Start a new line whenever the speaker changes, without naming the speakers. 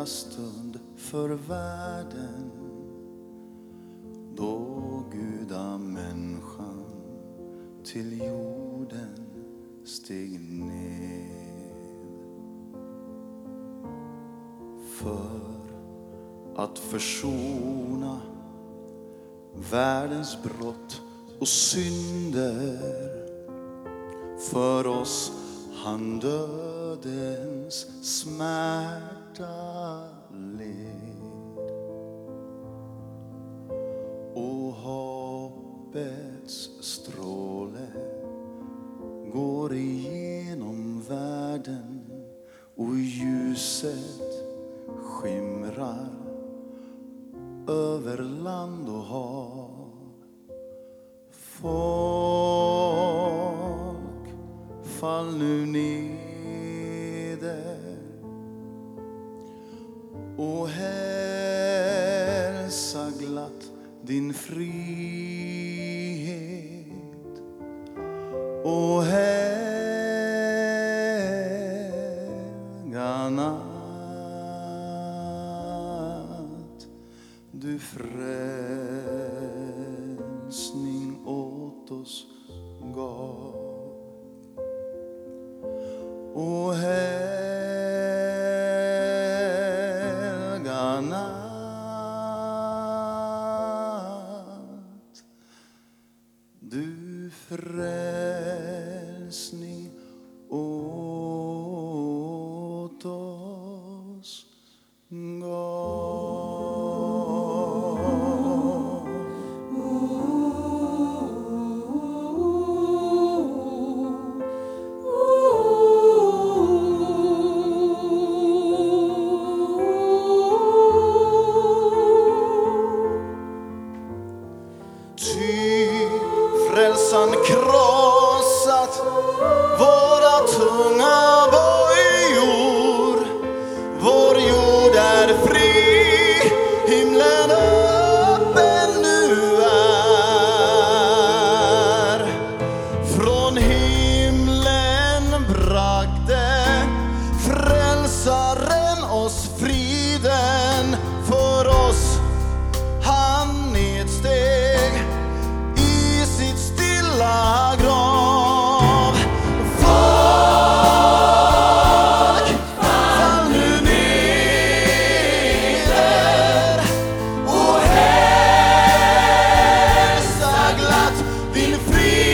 lilla stund för världen, då gudamänniskan till jorden steg ned för att försona världens brott och synder. För oss han dödens smärta led, och hoppets stråle går igenom världen, och ljuset skimrar över land och hav. Folk, fall nu neder och hälsa glatt din frihet, och helga natt du frälsning åt oss gav. Och helga natt du frälsning åt oss gav. Frälsan krossat våra tunga bojor. Vår jord är fri, himlen öppen nu är. Från himlen bragte frälsaren oss friden. För oss han nedsteg i sitt stilla grav. Folk, fall nu neder och hälsa glatt din frihet.